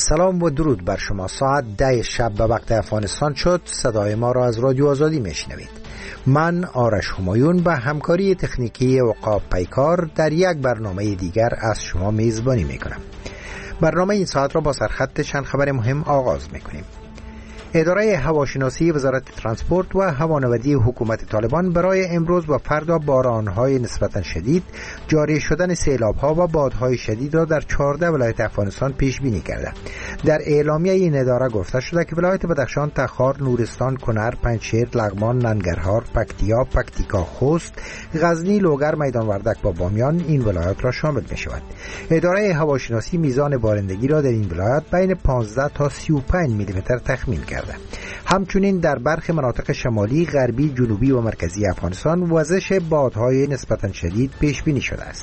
سلام و درود بر شما. ساعت 10 شب به وقت افغانستان شد. صدای ما را از رادیو آزادی میشنوید. من آرش همایون به همکاری تکنیکی عقاب پیکار در یک برنامه دیگر از شما میزبانی میکنم. برنامه این ساعت را با سرخط چند خبر مهم آغاز میکنیم. اداره هواشناسی وزارت ترانسپورت و هوانوردی حکومت طالبان برای امروز و فردا بارانهای نسبتا شدید، جاری شدن سیلاب‌ها و بادهای شدید را در 14 ولایت افغانستان پیش بینی کرده. در اعلامیه این اداره گفته شده که ولایت بدخشان، تخار، نورستان، کنر، پنجشیر، لغمان، ننگرهار، پکتیا، پکتیکا، خوست، غزنی، لوگر، میدان وردک و بامیان این ولایات را شامل می‌شود. اداره هواشناسی میزان بارندگی را در این ولایات بین 15 تا 35 میلیمتر تخمین کرده. همچنین در برخی مناطق شمالی، غربی، جنوبی و مرکزی افغانستان وزش بادهای نسبتا شدید پیش بینی شده است.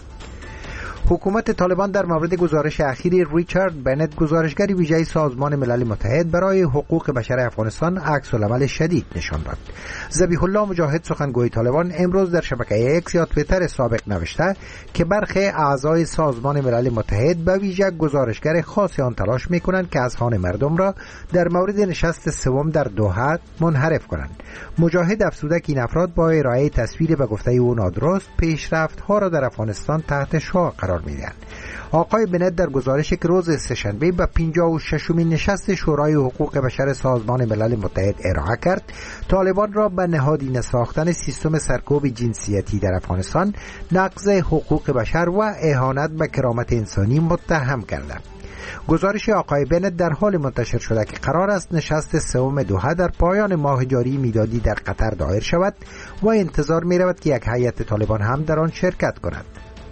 حکومت طالبان در مورد گزارش اخیر ریچارد بنت، گزارشگر ویژه سازمان ملل متحد برای حقوق بشر افغانستان، عکس‌العمل شدید نشان داد. ذبیح الله مجاهد، سخنگوی طالبان، امروز در شبکه اکس یا توییتر سابق نوشته که برخی اعضای سازمان ملل متحد به ویژه گزارشگر خاص آن تلاش می‌کنند که اذهان مردم را در مورد نشست سوم در دوحه منحرف کنند. مجاهد افزوده که این افراد با ارائه تصویر به گفته او نادرست پیشرفت‌ها را در افغانستان تحت شعاع قرار میدن. آقای بنت در گزارشی که روز سه‌شنبه به 56مین نشست شورای حقوق بشر سازمان ملل متحد ارائه کرد، طالبان را به نهادینه ساختن سیستم سرکوب جنسیتی در افغانستان، نقض حقوق بشر و اهانت به کرامت انسانی متهم کرده. گزارش آقای بنت در حال منتشر شده که قرار است نشست سوم دوحه در پایان ماه جاری میلادی در قطر دایر شود و انتظار می رود که یک هیئت طالبان هم در آن شرکت کند.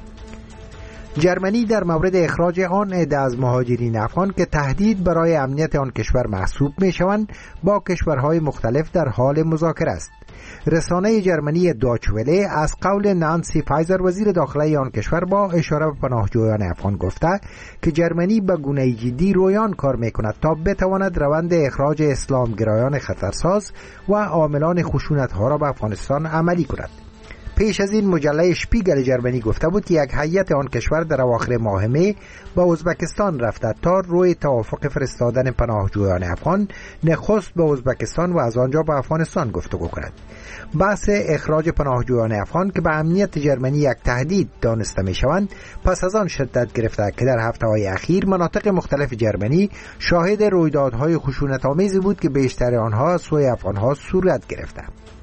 جرمنی در مورد اخراج آن عده از مهاجرین افغان که تهدید برای امنیت آن کشور محسوب می شوند با کشورهای مختلف در حال مذاکره است. رسانه جرمنی داچوله از قول نانسی فایزر، وزیر داخلی آن کشور، با اشاره به پناهجویان افغان گفته که جرمنی به گونه‌ای جدی رویان کار می‌کند تا بتواند روند اخراج اسلامگرایان خطرساز و عاملان خشونت‌ها را به افغانستان عملی کند. پیش از این مجله شپیگل جرمنی گفته بود که یک هیئت آن کشور در اواخر ماه می به ازبکستان رفته تا روی توافق فرستادن پناهجویان افغان نخست به ازبکستان و از آنجا به افغانستان گفتگو کند. بحث اخراج پناهجویان افغان که به امنیت جرمنی یک تهدید دانسته می شوند، پس از آن شدت گرفته که در هفته‌های اخیر مناطق مختلف جرمنی شاهد رویدادهای خشونت‌آمیزی بود که بیشتر آنها سوی افغانها صورت گرفته.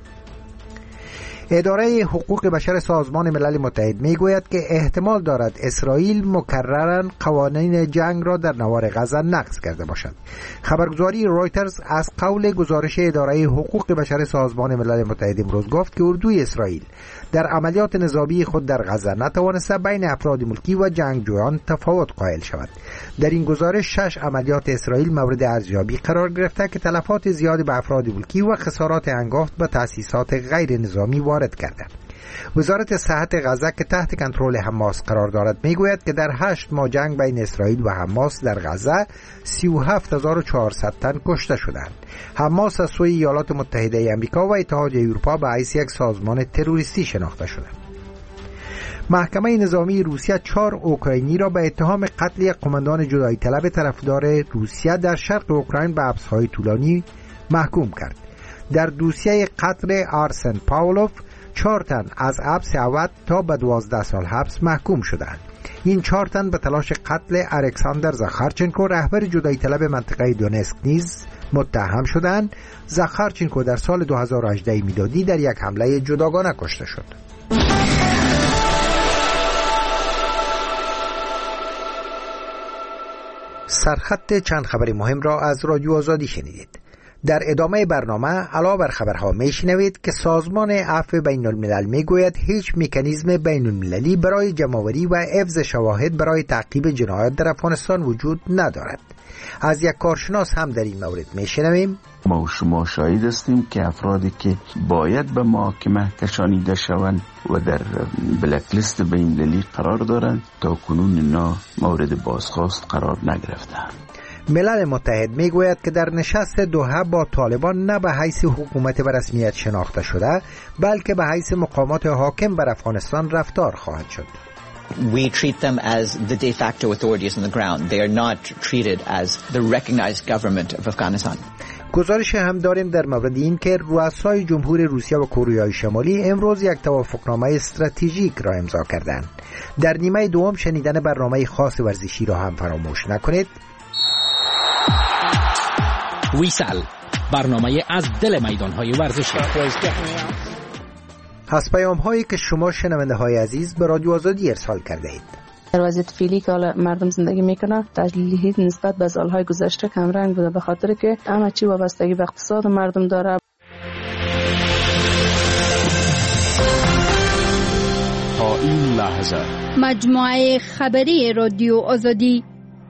اداره حقوق بشر سازمان ملل متحد میگوید که احتمال دارد اسرائیل مکرراً قوانین جنگ را در نوار غزه نقض کرده باشد. خبرگزاری رویترز از قول گزارش اداره حقوق بشر سازمان ملل متحد امروز گفت که اردوی اسرائیل در عملیات نظامی خود در غزه نتوانسته بین افراد ملکی و جنگجویان تفاوت قائل شود. در این گزارش 6 عملیات اسرائیل مورد ارزیابی قرار گرفته که تلفات زیادی به افراد ملکی و خسارات هنگفت به تأسیسات غیر نظامی وارد کرده. وزارت صحت غزه که تحت کنترل حماس قرار دارد میگوید که در 8 ماه جنگ بین اسرائیل و حماس در غزه 37400 تن کشته شدند. حماس از سوی ایالات متحده آمریکا و اتحاد اروپا به حیث یک سازمان تروریستی شناخته شده. محکمه نظامی روسیه 4 اوکراینی را به اتهام قتل یک قماندان جدایی طلب طرفدار روسیه در شرق اوکراین به حبس‌های طولانی محکوم کرد. در دوسیه قتل آرسن پاولوف 4 تن از حبس اول تا به 12 سال حبس محکوم شدند. این 4 تن به تلاش قتل الکساندر زاخارچنکو، رهبر جدایی طلب منطقه دونسک نیز متهم شدند. زاخارچنکو در سال 2018 میلادی در یک حمله جداگانه کشته شد. سرخط چند خبر مهم را از رادیو آزادی شنیدید. در ادامه برنامه علاوه بر خبرها میشنوید که سازمان عفو بین الملل میگوید هیچ مکانیزم بین المللی برای جمع‌آوری و حفظ شواهد برای تعقیب جنایات در افغانستان وجود ندارد. از یک کارشناس هم در این مورد میشنویم. ما و شما شاهد هستیم که افرادی که باید به محاکمه کشانیده شوند و در بلک لیست بین المللی قرار دارند تا کنون اینا مورد بازخواست قرار نگرفتند. ملل متحد میگوید که در نشست دوحه با طالبان نه به حیث حکومت به رسمیت شناخته شده بلکه به حیث مقامات حاکم بر افغانستان رفتار خواهد شد. We treat them as the de facto authorities on the ground. They are not treated as the recognized government of Afghanistan. گزارش هم داریم در مورد این که رؤسای جمهور روسیه و کره شمالی امروز یک توافقنامه استراتژیک را امضا کردند. در نیمه دوم شنیدن برنامه خاص ورزشی را هم فراموش نکنید. ویسل، برنامه از دل میدان‌های ورزشی. از پیام‌هایی که شما شنونده‌های عزیز به رادیو آزادی ارسال کرده اید. در وضعیت فعلی که مردم زندگی میکنه تجلیلی نسبت به سالهای گذشته کم رنگ بوده، به خاطر که همه چی وابستگی به اقتصاد مردم داره. تا این لحظه مجموعه خبری رادیو آزادی.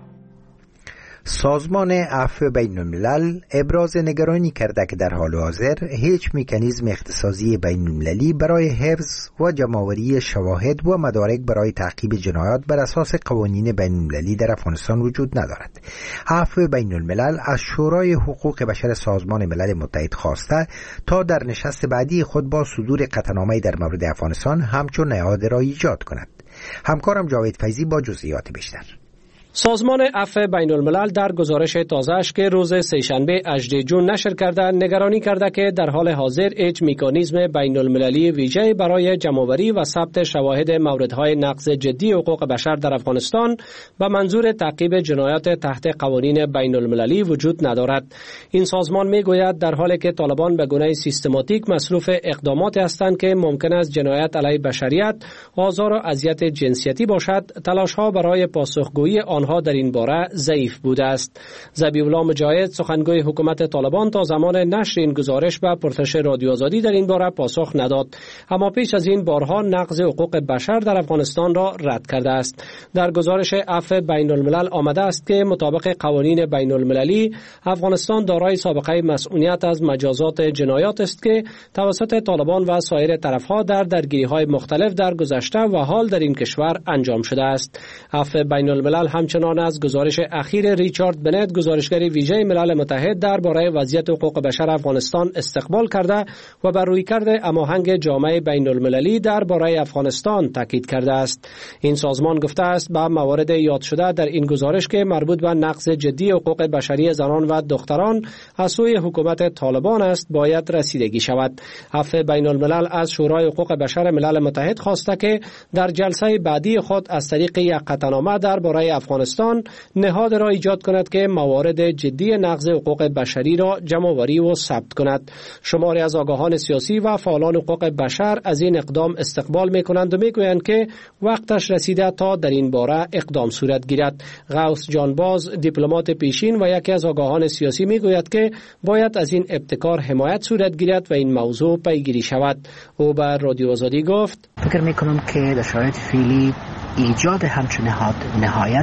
سازمان عفو بین الملل ابراز نگرانی کرده که در حال حاضر هیچ مکانیزم اختصاصی بین المللی برای حفظ و جمع‌آوری شواهد و مدارک برای تعقیب جنایات بر اساس قوانین بین المللی در افغانستان وجود ندارد. عفو بین الملل از شورای حقوق بشر سازمان ملل متحد خواسته تا در نشست بعدی خود با صدور قطعنامه‌ای در مورد افغانستان همچون نهاد را ایجاد کند. همکارم جاوید فیضی با جزئیات بیشتر. سازمان عفو بین الملل در گزارش تازه‌اش که روز سه‌شنبه 18 جون نشر کرده نگرانی کرده که در حال حاضر هیچ مکانیزم بین المللی ویژه برای جمع‌آوری و ثبت شواهد موردهای نقض جدی حقوق بشر در افغانستان به منظور تعقیب جنایات تحت قوانین بین المللی وجود ندارد. این سازمان میگوید در حالی که طالبان به گونه سیستماتیک مصروف اقداماتی هستند که ممکن است جنایت علیه بشریت، آزار و اذیت جنسیتی باشد، تلاش‌ها برای پاسخگویی آنها در این باره ضعیف بوده است. ذبیح الله مجاهد سخنگوی حکومت طالبان تا زمان نشر این گزارش به پرسش رادیو آزادی در این باره پاسخ نداد، اما پیش از این بارها نقض حقوق بشر در افغانستان را رد کرده است. در گزارش عفو بین الملل آمده است که مطابق قوانین بین المللی افغانستان دارای سابقه مسئولیت از مجازات جنایات است که توسط طالبان و سایر طرفها در درگیری‌های مختلف در گذشته و حال در این کشور انجام شده است. عفو بین الملل همچنان از گزارش اخیر ریچارد بنت گزارشگر ویژه ملل متحد درباره وضعیت حقوق بشر افغانستان استقبال کرده و بر رویکرد هماهنگ جامعه بین المللی درباره افغانستان تاکید کرده است. این سازمان گفته است به موارد یاد شده در این گزارش که مربوط به نقض جدی حقوق بشری زنان و دختران از سوی حکومت طالبان است باید رسیدگی شود. عفو بین الملل از شورای حقوق بشر ملل متحد خواسته که در جلسه بعدی خود از طریق یک قطعنامه درباره افغانستان نهاد را ایجاد کند که موارد جدی نقض حقوق بشری را جمع‌آوری و ثبت کند. شماری از آگاهان سیاسی و فعالان حقوق بشر از این اقدام استقبال می‌کنند و می‌گویند که وقتش رسیده تا در این باره اقدام صورت گیرد. غوث جانباز دیپلمات پیشین و یکی از آگاهان سیاسی می‌گوید که باید از این ابتکار حمایت صورت گیرد و این موضوع پیگیری شود. او به رادیو آزادی گفت: فکر می‌کنم که در شرایط فعلی ایجاد همچون نهاد نهایت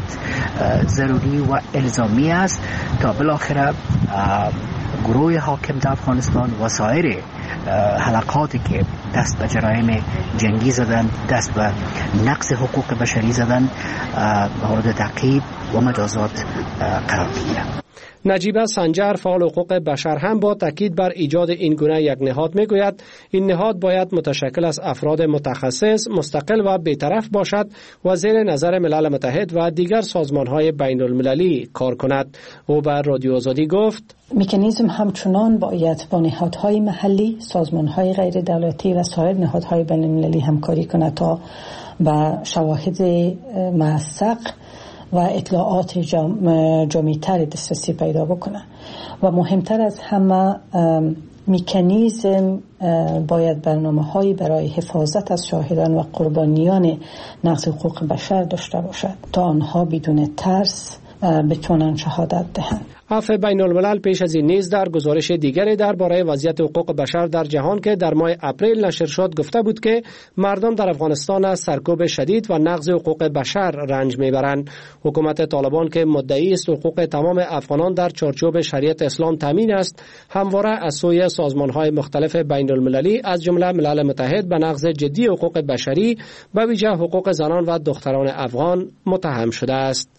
ضروری و الزامی است تا بالاخره گروه حاکم در افغانستان و سایر حلقاتی که دست به جرایم جنگی زدن، دست به نقض حقوق بشری زدن، مورد تعقیب و مجازات قرار بگیرند. نجیبه سنجر فعال حقوق بشر هم با تاکید بر ایجاد این گونه یک نهاد میگوید این نهاد باید متشکل از افراد متخصص، مستقل و بی‌طرف باشد و زیر نظر ملل متحد و دیگر سازمان‌های بین المللی کار کند. او بر رادیو آزادی گفت: مکانیزم همچنان باید با نهادهای محلی، سازمان‌های غیر دولتی و سایر نهادهای بین المللی همکاری کند تا به شواهد موثق و اطلاعات جامع‌تر دسترسی پیدا بکنه و مهمتر از همه مکانیزم باید برنامه‌هایی برای حفاظت از شاهدان و قربانیان نقض حقوق بشر داشته باشد تا آنها بدون ترس بتوانند شهادت دهند. عفو بین الملل پیش از این نیز در گزارش دیگری درباره وضعیت حقوق بشر در جهان که در ماه اپریل نشر شد گفته بود که مردم در افغانستان از سرکوب شدید و نقض حقوق بشر رنج میبرند. حکومت طالبان که مدعی است حقوق تمام افغانان در چارچوب شریعت اسلام تامین است، همواره از سوی سازمان‌های مختلف بین المللی از جمله ملل متحد به نقض جدی حقوق بشری به ویژه حقوق زنان و دختران افغان متهم شده است.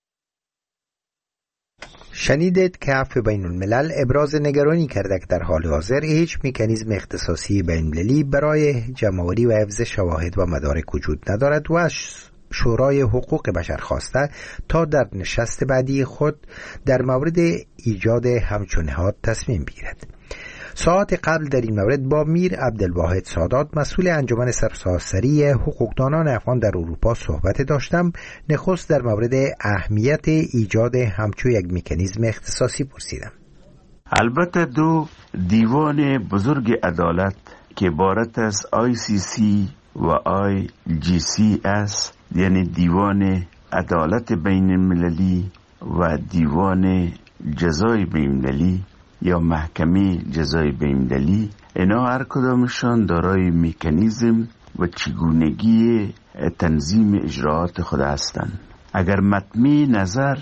شنیدید که عفو بین الملل ابراز نگرانی کرده که در حال حاضر هیچ مکانیزم اختصاصی بین المللی برای جمع‌آوری و حفظ شواهد و مدارک وجود ندارد و از شورای حقوق بشر خواسته تا در نشست بعدی خود در مورد ایجاد همچون نهاد تصمیم بگیرد. ساعت قبل در این مورد با میر عبدالواحد سادات مسئول انجمن سرتاسری حقوقدانان افغان در اروپا صحبت داشتم. نخست در مورد اهمیت ایجاد همچون یک مکانیزم اختصاصی پرسیدم. البته دو دیوان بزرگ عدالت که عبارت از ICC و IGC است، یعنی دیوان عدالت بین المللی و دیوان جزای بین المللی یا محکمه جزای بین المللی، اینا هر کدامشان دارای مکانیزم و چگونگی تنظیم اجراعات خود هستند. اگر مطمع نظر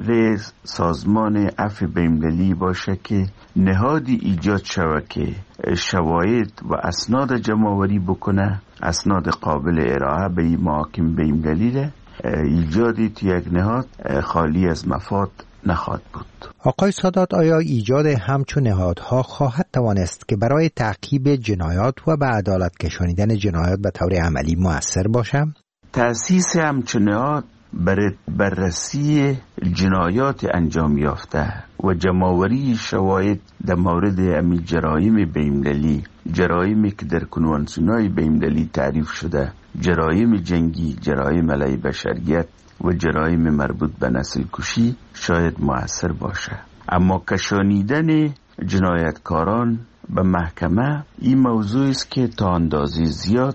سازمان عفو بین‌المللی باشه که نهادی ایجاد شود که شواهد و اسناد جمع‌آوری بکنه، اسناد قابل ارائه به محاکم بین‌المللی، ایجادی تو یک نهاد خالی از مفاد نخواهد بود. آقای سادات، آیا ایجاد همچون نهادها خواهد توانست که برای تعقیب جنایات و به عدالت کشانیدن جنایات به طور عملی مؤثر باشه؟ تأسیس همچون نهاد بررسی جنایات انجام یافته و جمع‌آوری شواهد در مورد همین جرایم بین‌المللی، جرایمی که در کنوانسیون‌های بین‌المللی تعریف شده، جرایم جنگی، جرایم علیه بشریت و جرایم مربوط به نسل کشی شاید مؤثر باشه. اما کشانیدن جنایتکاران به محکمه این موضوع است که تا اندازه زیاد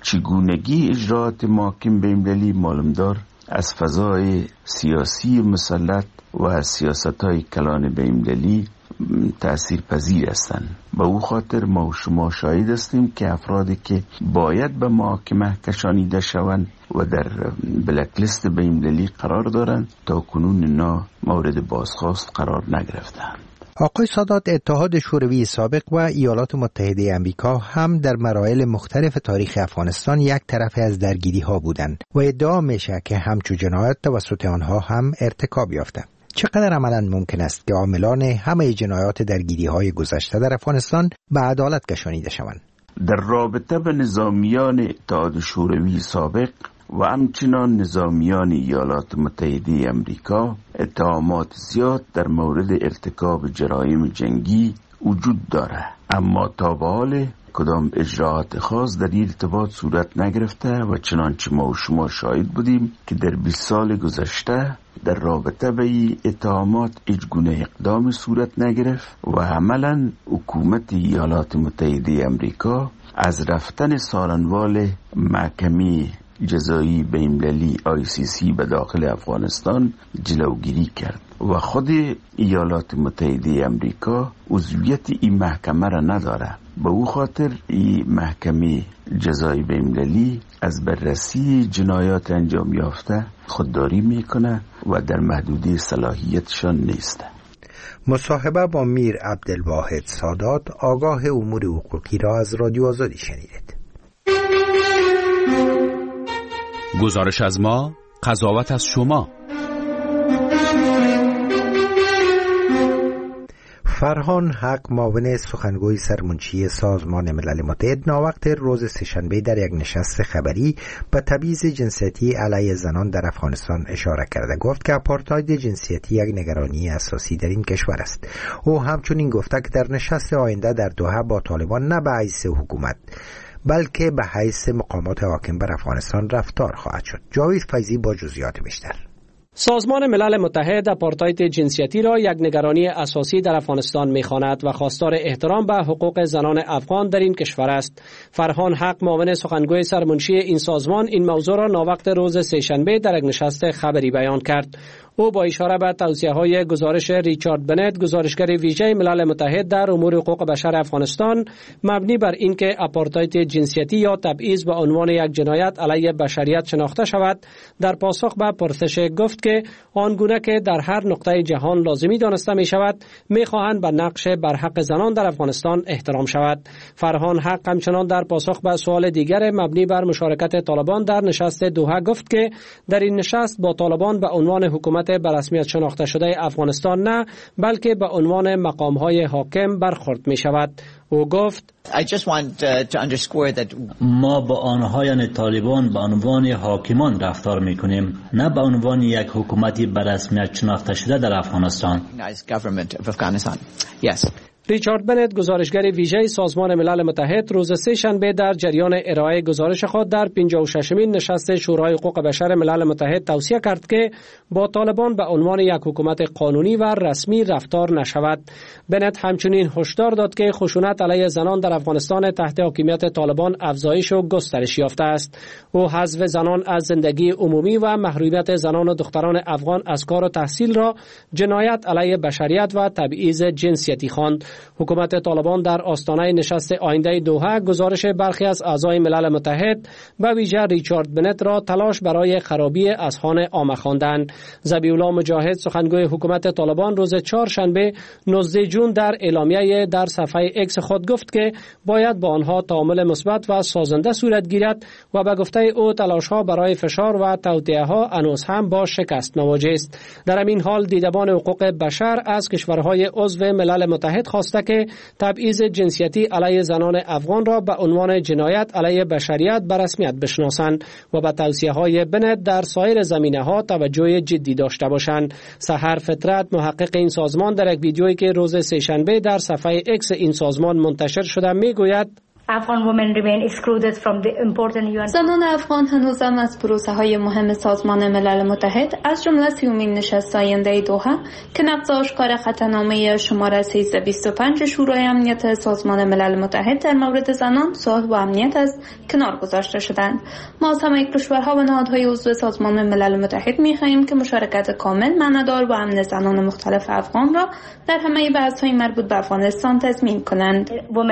چگونگی اجراعات محاکم بین‌المللی معلومدار از فضای سیاسی مسلط و از سیاست‌های کلان بین‌المللی تأثیر پذیر هستند. به او خاطر ما و شما شاهد هستیم که افرادی که باید به محاکمه کشانیده شوند و در بلک لیست بین‌المللی قرار دارند تا کنون اینا مورد بازخواست قرار نگرفتند. آقای سادات، اتحاد شوروی سابق و ایالات متحده آمریکا هم در مراحل مختلف تاریخ افغانستان یک طرف از درگیری ها بودند و ادعا میشه که همچون جنایات توسط آنها هم ارتکاب یافته. چقدر عملاً ممکن است که عاملان همه جنایات درگیری های گذشته در افغانستان به عدالت کشانیده شوند؟ در رابطه به نظامیان اتحاد شوروی سابق و همچنان نظامیان ایالات متحده آمریکا اتهامات زیاد در مورد ارتکاب جرایم جنگی وجود داره، اما تا به حال کدام اجراعات خاص در این ارتباط صورت نگرفته و چنانچه ما و شما شاهد بودیم که در 20 سال گذشته در رابطه به این اتهامات هیچ گونه اقدام صورت نگرفت و عملاً حکومت ایالات متحده آمریکا از رفتن سالنوال محکمه جزایی بین‌المللی ICC به داخل افغانستان جلوگیری کرد و خود ایالات متحده آمریکا عضویت این محکمه را نداره. به او خاطر این محکمه جزایی بین‌المللی از بررسی جنایات انجام یافته خودداری میکنه و در محدوده صلاحیتشان نیست. مصاحبه با میر عبدالواحد سادات، آگاه امور حقوقی را از رادیو آزادی شنیدید. گزارش از ما، قضاوت از شما. فرهان حق، معاون سخنگوی سرمنشی سازمان ملل متحد، ناوقت روز سه‌شنبه در یک نشست خبری به تبعیض جنسیتی علیه زنان در افغانستان اشاره کرده. گفت که آپارتاید جنسیتی یک نگرانی اساسی در این کشور است. او همچنین گفته که در نشست آینده در دوحه با طالبان نه به حیث حکومت بلکه به حیث مقامات حاکم بر افغانستان رفتار خواهد شد. جاوید فیضی با جزئیات بیشتر. سازمان ملل متحد آپارتاید جنسیتی را یک نگرانی اساسی در افغانستان می‌خواند و خواستار احترام به حقوق زنان افغان در این کشور است. فرهان حق، معاون سخنگوی سرمنشی این سازمان، این موضوع را ناوقت روز سه‌شنبه در یک نشست خبری بیان کرد. او با اشاره به توصیه‌های گزارش ریچارد بنت، گزارشگر ویژه ملل متحد در امور حقوق بشر افغانستان، مبنی بر اینکه آپارتاید جنسیتی یا تبعیض به عنوان یک جنایت علیه بشریت شناخته شود، در پاسخ به پرسش گفت که آنگونه که در هر نقطه جهان لازمی دانسته می شود، می خواهند به نقش بر حق زنان در افغانستان احترام شود. فرهان حق همچنان در پاسخ به سوال دیگر مبنی بر مشارکت طالبان در نشست دوحه گفت که در این نشست با طالبان به عنوان حکومت حکومت به رسمیت شناخته شده افغانستان نه، بلکه به عنوان مقام‌های حاکم برخورد می‌شود. او گفت: ما با آنها یعنی طالبان به عنوان حاکمان رفتار می‌کنیم، نه به عنوان یک حکومتی به رسمیت شناخته شده در افغانستان. ریچارد بنت، گزارشگر ویژه سازمان ملل متحد، روز سه شنبه در جریان ارائه گزارش خود در 56مین نشست شورای حقوق بشر ملل متحد توصیه کرد که با طالبان به عنوان یک حکومت قانونی و رسمی رفتار نشود. بنت همچنین هشدار داد که خشونت علیه زنان در افغانستان تحت حاکمیت طالبان افزایش و گسترش یافته است. او حذف زنان از زندگی عمومی و محرومیت زنان و دختران افغان از کار و تحصیل را جنایت علیه بشریت و تبعیض جنسیتی خواند. حکومت طالبان در آستانه نشست آینده دوحه گزارش برخی از اعضای ملل متحد به ویژه ریچارد بنت را تلاش برای خرابی اذهان عامه خواندند. ذبیح‌الله مجاهد، سخنگوی حکومت طالبان، روز چهارشنبه 19 جون در اعلامیه در صفحه اکس خود گفت که باید با آنها تعامل مثبت و سازنده صورت گیرد و به گفته او تلاش‌ها برای فشار و توطئه‌ها هنوز هم با شکست مواجه است. در این حال دیدبان حقوق بشر از کشورهای عضو ملل متحد خواسته که تبعیض جنسیتی علیه زنان افغان را به عنوان جنایت علیه بشریت به رسمیت بشناسند و به توصیه‌های بنت در سایر زمینه‌ها توجه جدی داشته باشند. سحر فطرت، محقق این سازمان، در یک ویدیویی که روز سه‌شنبه در صفحه اکس این سازمان منتشر شده میگوید: زنان افغان هنوزم از پروسه‌های مهم سازمان ملل متحد از جمله 30مین نشست آینده دوحه که نقض آشکار خطرنامه شماره 1325 شورای امنیت سازمان ملل متحد در مورد زنان، صلح و امنیت است کنار گذاشته شدند. ما از همه کشورها و نهادهای عضو سازمان ملل متحد می‌خواهیم که مشارکت کامل، معنادار و امن زنان مختلف افغان را در همه بحث‌های مربوط به افغانستان تضمین کنند.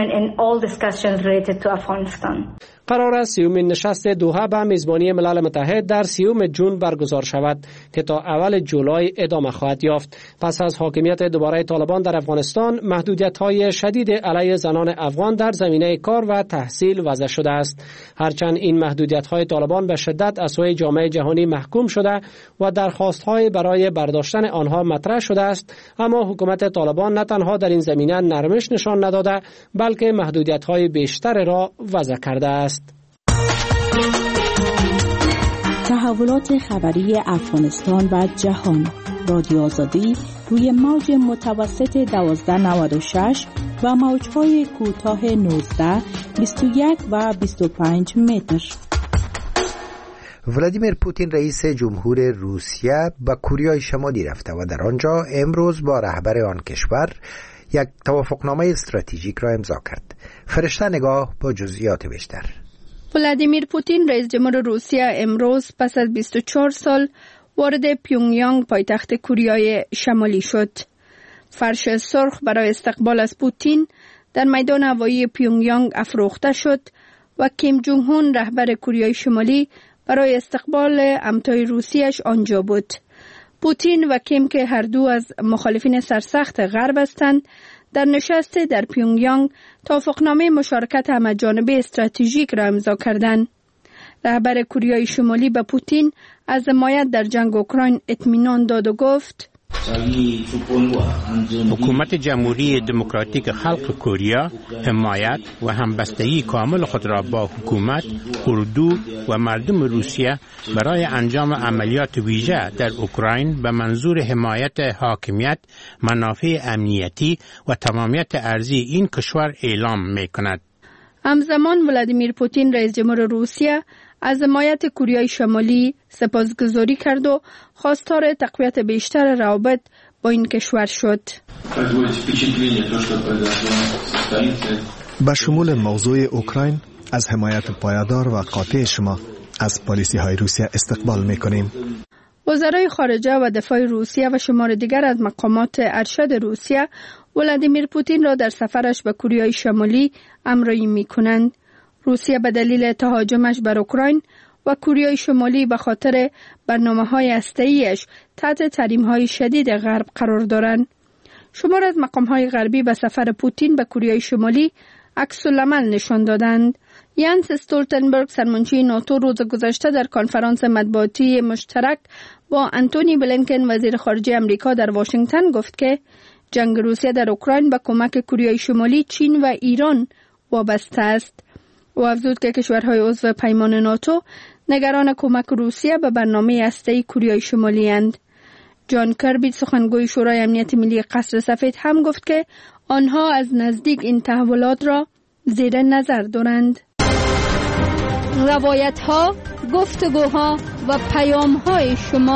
قرار است 30مین نشست دوحه به میزبانی ملل متحد در 30 جون برگزار شود که تا اول جولای ادامه خواهد یافت. پس از حاکمیت دوباره طالبان در افغانستان، محدودیت‌های شدید علیه زنان افغان در زمینه کار و تحصیل وضع شده است. هرچند این محدودیت‌های طالبان به شدت از سوی جامعه جهانی محکوم شده و درخواست‌های برای برداشتن آنها مطرح شده است، اما حکومت طالبان نه تنها در این زمینه نرمش نشان نداده، بلکه محدودیت‌های بیشتر را وضع کرده است. تحولات خبری افغانستان و جهان. رادیو آزادی روی موج متوسط 1296 و موج‌های کوتاه 19، 21 و 25 متر. ولادیمیر پوتین رئیس جمهور روسیه به کوریای شمالی رفته و در آنجا امروز با رهبر آن کشور یک توافقنامه استراتژیک را امضا کرد. فرشته نگاه با جزئیات بیشتر. ولادیمیر پوتین رئیس جمهور روسیه امروز پس از 24 سال وارد پیونگیانگ پایتخت کوریای شمالی شد. فرش سرخ برای استقبال از پوتین در میدان هوایی پیونگیانگ افروخته شد و کیم جونگ هون رهبر کوریای شمالی برای استقبال همتای روسیش آنجا بود. پوتین و کیم که هر دو از مخالفین سرسخت غرب هستند، در نشست در پیونگیانگ توافقنامه مشارکت همه‌جانبه استراتژیک را امضا کردند. رهبر کوریای شمالی به پوتین از حمایت در جنگ اوکراین اطمینان داد و گفت: حکومت جمهوری دموکراتیک خلق کوریا حمایت و همبستگی کامل خود را با حکومت، اردو و مردم روسیه برای انجام عملیات ویژه در اوکراین به منظور حمایت حاکمیت، منافع امنیتی و تمامیت ارضی این کشور اعلام می‌کند. همزمان ولادیمیر پوتین رئیس جمهور روسیه از حمایت کوریای شمالی سپاسگزاری کرد و خواستار تقویت بیشتر روابط با این کشور شد. به شمول موضوع اوکراین از حمایت پایدار و قاطع شما از پالیسی های روسیه استقبال می‌کنیم. وزرای خارجه و دفاع روسیه و شمار دیگر از مقامات ارشد روسیه ولادیمیر پوتین را در سفرش به کوریای شمالی همراهی می‌کنند. روسیه به دلیل تهاجمش بر اوکراین و کوریای شمالی به خاطر برنامه‌های هسته‌ایش تحت تحریم‌های شدید غرب قرار دارند. شمار از مقام‌های غربی به سفر پوتین به کوریای شمالی عکس‌العمل نشان دادند. یانس استولتنبرگ سرمنشی ناتو روز گذشته در کنفرانس مطبوعاتی مشترک با انتونی بلینکن وزیر خارجه امریکا در واشنگتن گفت که جنگ روسیه در اوکراین به کمک کره شمالی، چین و ایران وابسته است. او افزود که کشورهای عضو پیمان ناتو نگران کمک روسیه به برنامه هسته‌ای کره شمالی اند. جان کربی سخنگوی شورای امنیت ملی قصر سفید هم گفت که آنها از نزدیک این تحولات را زیر نظر دارند. روایت‌ها، گفتگوها و پیام‌های شما.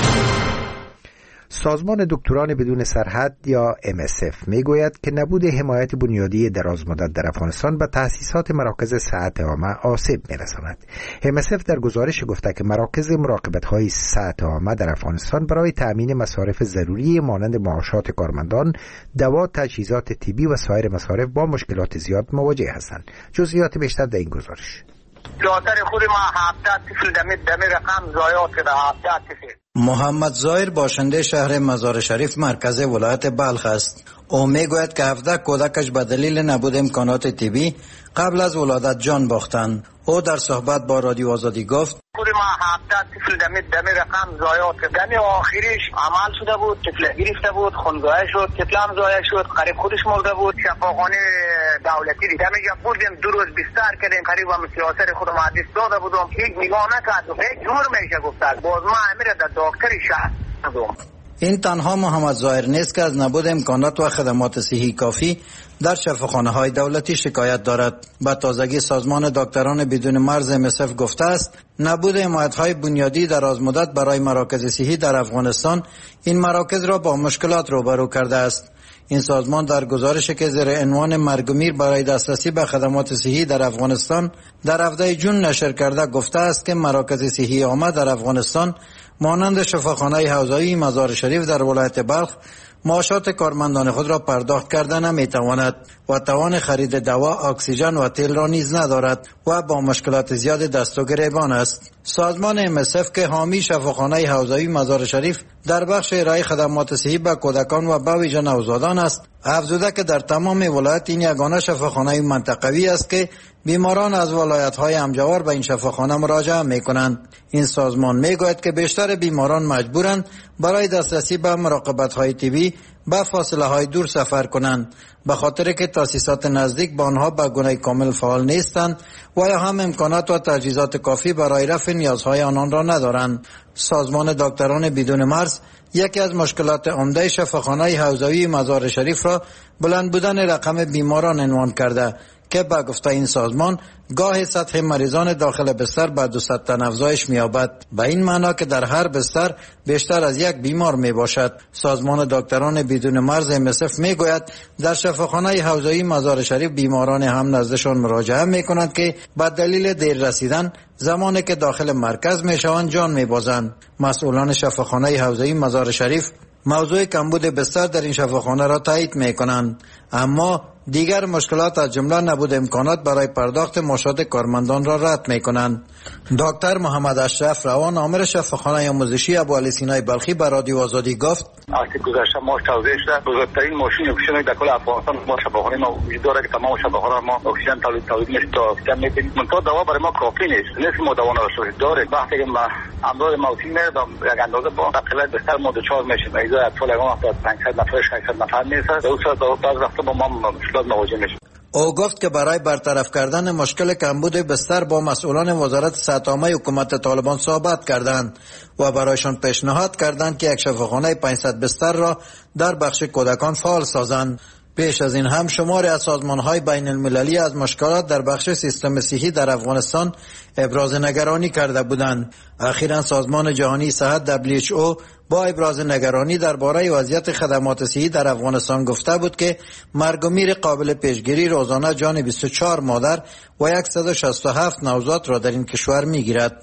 سازمان دکتران بدون سرحد یا MSF میگوید که نبود حمایت بنیادی درازمدت در افغانستان به تأسیسات مراکز صحت عامه آسیب می‌رساند. MSF در گزارش گفته که مراکز مراقبت‌های صحت عامه در افغانستان برای تأمین مصارف ضروری مانند معاشات کارمندان، دوا، تجهیزات طبی و سایر مصارف با مشکلات زیاد مواجه هستند. جزئیات بیشتر در این گزارش. دادر خود ما 17 طفل دمی رقم ضایعات کرده. 17 طفل. محمد ظاهر باشنده شهر مزار شریف مرکز ولایت بلخ است. او میگوید که 17 کودکش به دلیل نبود امکانات طبی قبل از ولادت جان باختند. او در صحبت با رادیو آزادی گفت خود ما 17 طفل دمی رقم ضایعات کرده. دمی آخریش عمل شده بود، طفل گرفته بود، خونزایه شد، طفل هم ضایع شد، قریب خودش مرده بود. شفاخانه دولتی دمی جا بردیم، 2 روز بستر کردیم، قریب هم سیاست خودم حدیث داده بودم، هیچ نگاه نکرد، هیچ جور میشه گفتن. باز ما امیر در دکتر شهر دادم. این تنها محمد ظاهر نیست که از نبود امکانات و خدمات صحی کافی در شفاخانه‌های دولتی شکایت دارد. با تازگی سازمان دکتران بدون مرز MSF گفته است نبود حمایت‌های بنیادی درازمدت برای مراکز صحی در افغانستان این مراکز را با مشکلات روبرو کرده است. این سازمان در گزارشی که زیر عنوان مرگ و میر برای دسترسی به خدمات صحی در افغانستان در 17 جون نشر کرده گفته است که مراکز صحی عامه در افغانستان مانند شفاخانه حوزوی مزار شریف در ولایت بلخ معاشات کارمندان خود را پرداخت کرده نمیتواند و توان خرید دوا، اکسیژن و تیل را نیز ندارد و با مشکلات زیاد دست و گریبان است. سازمان MSF که حامی شفاخانه حوزوی مزار شریف در بخش ارائه خدمات صحی به کودکان و به ویژه نوزادان است، افزوده که در تمام ولایت این یگانه شفاخانه منطقوی است که بیماران از ولایت‌های همجوار به این شفاخانه مراجعه می‌کنند. این سازمان می‌گوید که بیشتر بیماران مجبورند برای دسترسی به مراقبت‌های طبی به فاصله‌های دور سفر کنند، به خاطر که تاسیسات نزدیک به آنها به گونه کامل فعال نیستند و یا هم امکانات و تجهیزات کافی برای رفع نیازهای آنان را ندارند. سازمان دکتران بدون مرز یکی از مشکلات عمده شفاخانه حوزوی مزار شریف را بلند بودن رقم بیماران عنوان کرده که به گفته این سازمان گاه سطح مریضان داخل بستر به 200 تن افزایش می‌یابد، به این معنا که در هر بستر بیشتر از یک بیمار میباشد. سازمان دکتران بدون مرز MSF میگوید در شفاخانه حوزوی مزار شریف بیماران هم نزدشان مراجعه میکنند که به دلیل دیر رسیدن زمانی که داخل مرکز میشوند جان میبازند. مسئولان شفاخانه حوزوی مزار شریف موضوع کمبود بستر در این شفاخانه را تایید میکنند، اما دیگر مشکلات از جمله نبود امکانات برای پرداخت معاشات کارمندان را رد میکنند. دکتر محمد اشرف روان آمر شفاخانه آموزشی ابوعلی سینای بلخی به رادیو آزادی گفت وقتی گذشته ما توضیح شده بزرگترین ماشین اکسیژن در کل افغانستان ما شفاخانه ما وجود داره که تمام شفاخانه ما اکسیژن تولید میشه تا اکسیژن میبینیم. منتها دوا برای ما کافی نیست ما دوا نداشته داره. وقتی که ما امراض موتی میره یک اندازه با تقریبا بستر ما دچار میشیم. ایزا اطفال اگه 500 نفر 600 نفر نیست در اون بعض وقتا با ما مشکلات مواجه میشیم. او گفت که برای برطرف کردن مشکل کمبود بستر با مسئولان وزارت صحت عامه حکومت طالبان صحبت کردند و برایشان پیشنهاد کردند که یک شفاخانه 500 بستر را در بخش کودکان فعال سازند. پیش از این هم شماری از سازمان‌های بین المللی از مشکلات در بخش سیستم صحی در افغانستان ابراز نگرانی کرده بودند. اخیراً سازمان جهانی صحت WHO با ابراز نگرانی درباره وضعیت خدمات صحی در افغانستان گفته بود که مرگ و میر قابل پیشگیری روزانه جان 24 مادر و 167 نوزاد را در این کشور می‌گیرد.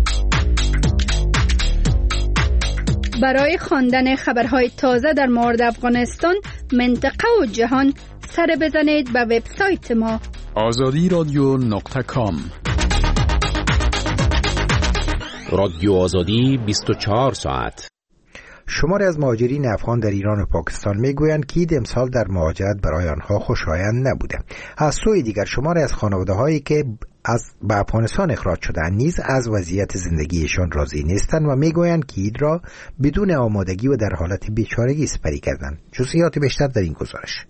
برای خواندن خبرهای تازه در مورد افغانستان، منطقه و جهان سر بزنید به وبسایت ما azadi.com. رادیو آزادی 24 ساعت. شماری از مهاجرین افغان در ایران و پاکستان میگویند که عید امسال در مهاجرت برای آنها خوشایند نبوده. از سوی دیگر شماری از خانواده‌هایی که به افغانستان اخراج شدند نیز از وضعیت زندگیشان راضی نیستند و میگویند که اید را بدون آمادگی و در حالت بیچارگی سپری کردند. جزئیات بیشتر در این گزارش.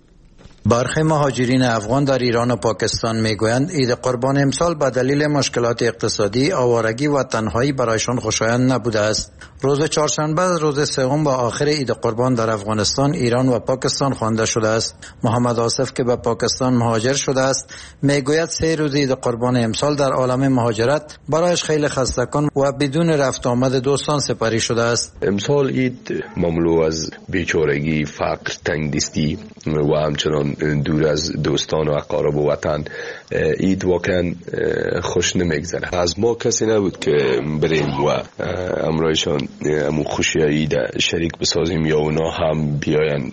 برخی مهاجرین افغان در ایران و پاکستان میگویند عید قربان امسال به دلیل مشکلات اقتصادی، آوارگی و تنهایی برایشان خوشایند نبوده است. روز چهارشنبه روز سوم و آخر عید قربان در افغانستان، ایران و پاکستان خوانده شده است. محمد آصف که به پاکستان مهاجر شده است میگوید 3 روز عید قربان امسال در عالم مهاجرت برایش خیلی خسته‌کن و بدون رفت آمد دوستان سپری شده است. امسال عید مملو از بیچارگی، فقر، تنگدستی و همچنان دور از دوستان و اقارب و وطن عید واقعا خوش نمیگذره. از ما کسی نبود که بریم و امرایشان امو خوشی عید شریک بسازیم یا اونا هم بیاین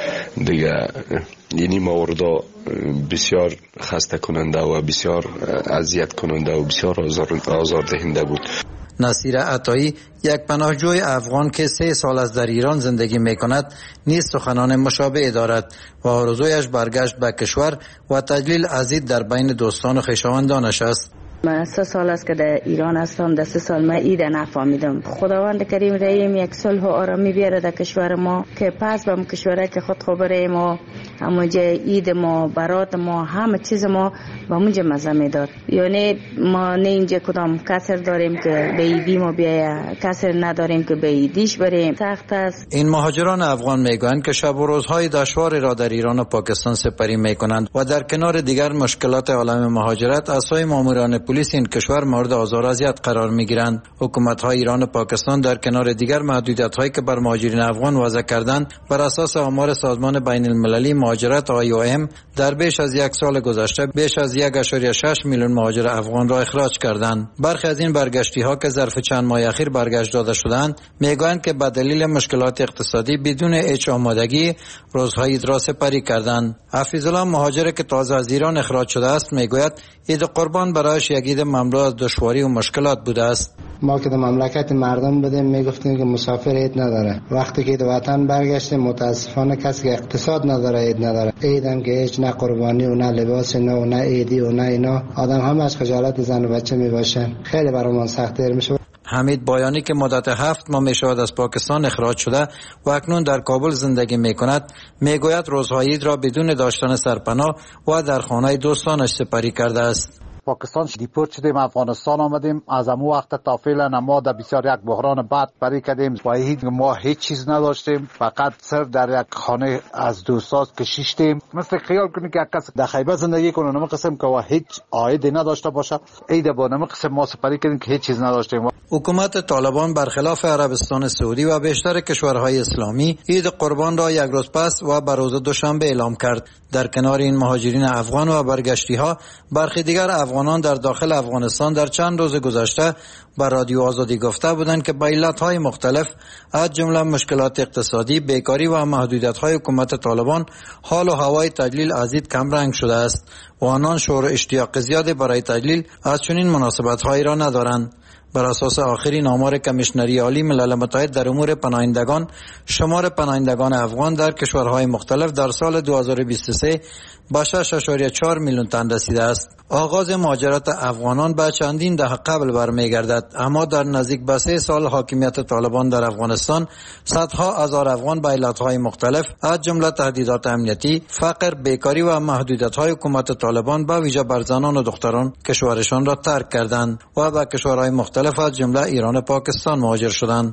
دیگه. یعنی موردا بسیار خسته کننده و بسیار اذیت کننده و بسیار آزاردهنده بود. نصیر عطایی، یک پناهجوی افغان که 3 سال از در ایران زندگی میکند، نیز سخنان مشابه دارد و آرزویش برگشت به کشور و تجلیل از عید در بین دوستان و خویشاوندانش است. من 3 سال است که در ایران هستم. در 3 سال من عید نفهمیدم. خداوند کریم رحیم یک صلح و آرامی بیاره در کشور ما که پس به کشوره که خود خبره ما همونجا عید ما، برات ما، همه چیز ما به اونجا مزه میداد. یعنی ما نه اینجا کدام کسر داریم که به عیدی ما بیایه، کسر نداریم که به عیدیش بریم. سخت است. این مهاجران افغان میگویند که شب و روزهای دشواری را در ایران و پاکستان سپری میکنند و در کنار دیگر مشکلات عالم مهاجرت اسای ماموران پلیس این کشور مورد آزار و اذیت قرار میگیرند. حکومت‌های ایران و پاکستان در کنار دیگر محدودیت‌هایی که بر مهاجرین افغان وضع کردند، بر اساس آمار سازمان بین‌المللی مهاجرت IOM در بیش از 1 سال گذشته بیش از 1.6 میلیون مهاجر افغان را اخراج کردند. برخی از این برگشتی‌ها که ظرف چند ماه اخیر برگشت داده شدند، میگویند که به دلیل مشکلات اقتصادی بدون هیچ آمادگی روزهای عید را سپری کردند. حفیظالله مهاجر که تازه از ایران اخراج شده است میگوید عید قربان برایش یک عید مملو از دشواری و مشکلات بوده است. ما که در مملکت مردم بودیم میگفتیم که مسافر عید نداره. وقتی که در وطن برگشتیم متاسفانه کسی که اقتصاد نداره عید نداره. عید هم که هیچ نه قربانی و نه لباس و نه عیدی و نه اینا، آدم هم از خجالت زن و بچه میباشن. خیلی برامون سخت‌تر میشه. حمید بایانی که مدت 7 ماه میشود از پاکستان اخراج شده و اکنون در کابل زندگی میکند میگوید روزهای عید را بدون داشتن سرپناه و در خانه دوستانش سپری کرده است. پاکستان دیپورت شدیم، افغانستان آمدیم. از امو وقت تا فعلا ما در بسیار یک بحران بد پری کردیم و ما هیچ چیز نداشتیم، فقط صرف در یک خانه از دوستان کشیدیم. مثل خیال کنید که یک کس در خیبر زندگی کنه نمی قسم که هیچ عایدی نداشته باشه، عید با نمی قسم ما سپری کردیم که هیچ چیز نداشتیم. حکومت طالبان برخلاف عربستان سعودی و بیشتر کشورهای اسلامی عید قربان را 1 روز پس و به روز دوشنبه اعلام کرد. در کنار این مهاجرین افغان و برگشتی ها، برخی دیگر افغانان در داخل افغانستان در چند روز گذشته بر رادیو آزادی گفته بودند که به علتهای مختلف از جمله مشکلات اقتصادی، بیکاری و محدودیت‌های حکومت طالبان حال و هوای تجلیل از عید کم رنگ شده است و آنان شور و اشتیاق زیادی برای تجلیل از چنین مناسبت‌هایی را ندارند. بر اساس آخرین آمار کمیشنری عالی ملل متحد در امور پناهندگان، شمار پناهندگان افغان در کشورهای مختلف در سال 2023 به 6.4 میلیون تن رسیده است. آغاز مهاجرت افغانان به چندین دهه قبل برمیگردد، اما در نزدیک به 3 سال حاکمیت طالبان در افغانستان صدها هزار افغان به علتهای مختلف از جمله تهدیدات امنیتی، فقر، بیکاری و محدودیت‌های حکومت طالبان به ویژه بر زنان و دختران کشورشان را ترک کردند و به کشورهای مختلف از جمله ایران و پاکستان مهاجر شدند.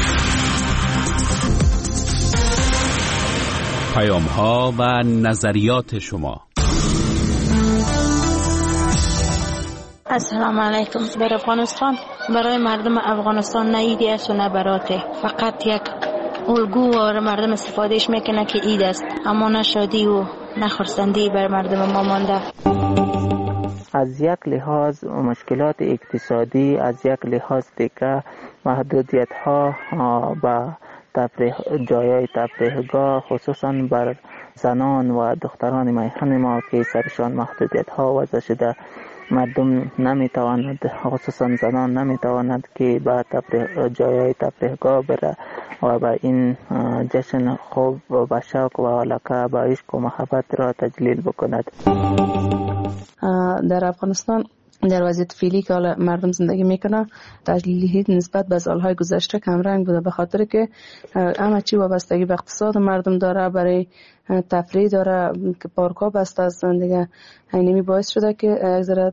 پیام‌ها و نظریات شما. السلام علیکم. بر افغانستان برای مردم افغانستان نه عیدی است و نه براته، فقط یک الگو و مردم استفادهش میکنه که عید است، اما نه شادی و نه خرسندی بر مردم ما مانده. از یک لحاظ مشکلات اقتصادی، از یک لحاظ دیگه محدودیت ها با جایای تفریحگاه خصوصا بر زنان و دختران میهن ما که سرشان محدودیت ها وضع شده، مردم نمیتواند، خصوصا زنان نمیتواند که به جایای تفریحگاه بره و به این جشن خوب و به شوق و علاقه به عشق و محبت را تجلیل بکند. در افغانستان در وضعیت فعلی که حالا مردم زندگی میکنه تحلیلی نسبت به سالهای گذشته کم رنگ بوده، به خاطر که همه چی وابستگی به اقتصاد مردم داره، برای تفریح داره که پارک‌ها بسته است دیگه. اینمی باعث شده که یک ذره